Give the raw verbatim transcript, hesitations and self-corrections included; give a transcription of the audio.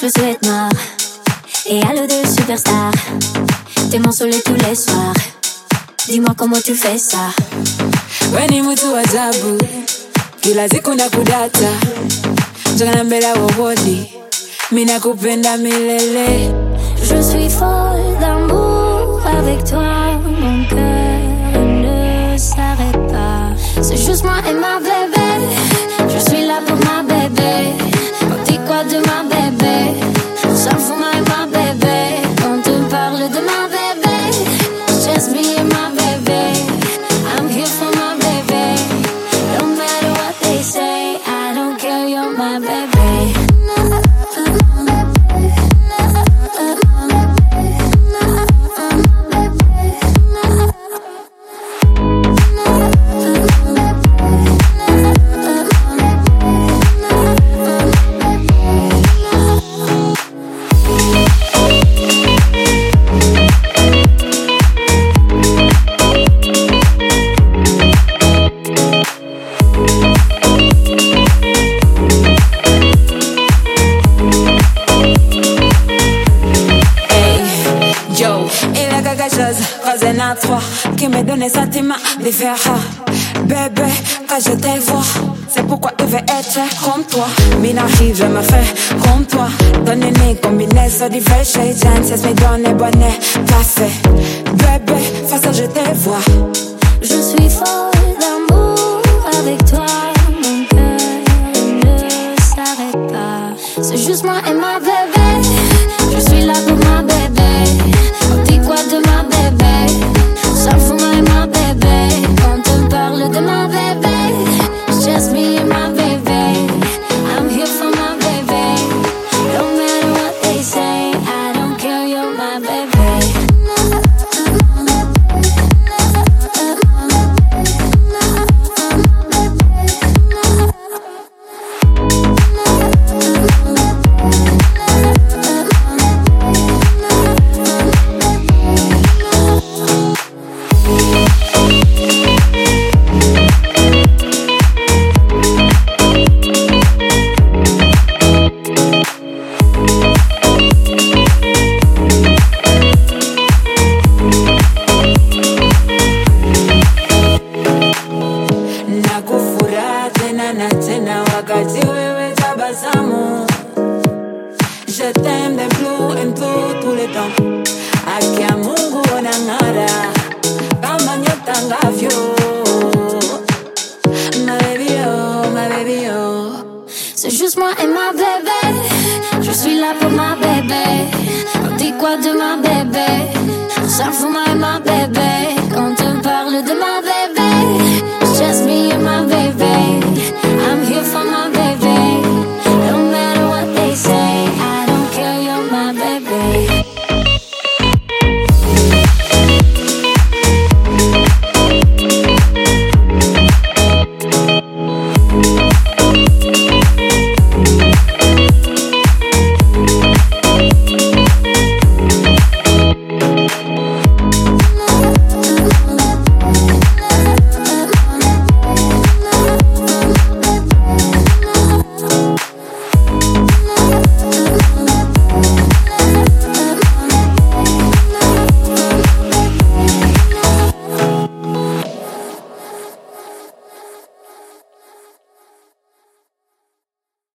je souhaite noir et halo de superstar. T'es mon soleil tous les soirs. Dis-moi comment tu fais ça. Weni mtu ajabu, kila siku nakudata. Jana mbele wobodi, mina kupenda milele. Je suis folle d'amour avec toi. Mon cœur ne s'arrête pas. C'est juste moi et ma bébé. Je suis là pour ma bébé. On dit quoi de ma bébé? On s'en fout moi et ma bébé. Quand on parle de ma bébé, it's just me and my baby. I'm here for my baby. No matter what they say, I don't care, you're my baby. Qui me donne des sentiments différents. Bébé, quand je te vois, c'est pourquoi je veux être comme toi. M'arrive, je me fais comme toi. Donne une combinaison de fresh agents, me donne bonnet, parfait. Bébé, face à je te vois. Je suis folle d'amour avec toi. Mon cœur ne s'arrête pas. C'est juste moi et ma bébé. Je suis là pour ma bébé. On dit quoi de ma bébé? Ça fout moi et ma bébé. Quand on parle de ma bébé, it's just me and my baby. I'm here for my baby. No matter what they say, I don't care, you're my baby. Je t'aime de plus en plus tout le temps. Aki ya Mungu onang'ara kama nyota ngavyo. Ma baby oh, ma baby oh. C'est juste moi et ma bébé. Je suis là pour ma bébé. On dit quoi de ma bébé? On s'en fout